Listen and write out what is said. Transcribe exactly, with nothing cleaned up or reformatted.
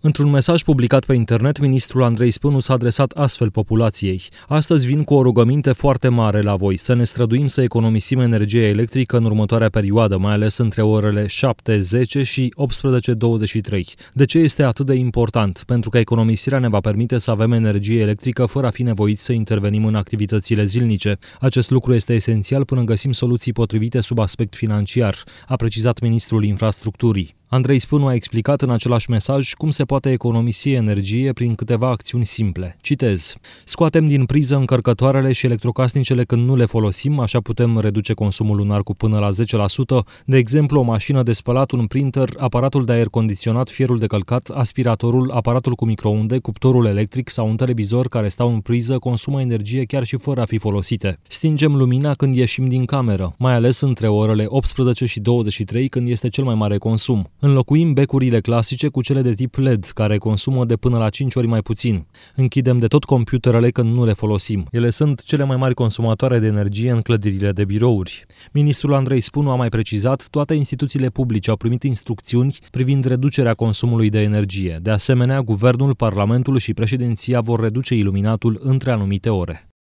Într-un mesaj publicat pe internet, ministrul Andrei Spânu s-a adresat astfel populației. Astăzi vin cu o rugăminte foarte mare la voi, să ne străduim să economisim energie electrică în următoarea perioadă, mai ales între orele șapte zece și optsprezece douăzeci și trei. De ce este atât de important? Pentru că economisirea ne va permite să avem energie electrică fără a fi nevoiți să intervenim în activitățile zilnice. Acest lucru este esențial până găsim soluții potrivite sub aspect financiar, a precizat ministrul infrastructurii. Andrei Spânu a explicat în același mesaj cum se poate economisi energie prin câteva acțiuni simple. Citez: scoatem din priză încărcătoarele și electrocasnicele când nu le folosim, așa putem reduce consumul lunar cu până la zece la sută, de exemplu o mașină de spălat, un printer, aparatul de aer condiționat, fierul de călcat, aspiratorul, aparatul cu microunde, cuptorul electric sau un televizor care stau în priză consumă energie chiar și fără a fi folosite. Stingem lumina când ieșim din cameră, mai ales între orele optsprezece și douăzeci și trei, când este cel mai mare consum. Înlocuim becurile clasice cu cele de tip L E D, care consumă de până la cinci ori mai puțin. Închidem de tot computerele când nu le folosim. Ele sunt cele mai mari consumatoare de energie în clădirile de birouri. Ministrul Andrei Spânu a mai precizat, toate instituțiile publice au primit instrucțiuni privind reducerea consumului de energie. De asemenea, Guvernul, Parlamentul și Președinția vor reduce iluminatul între anumite ore.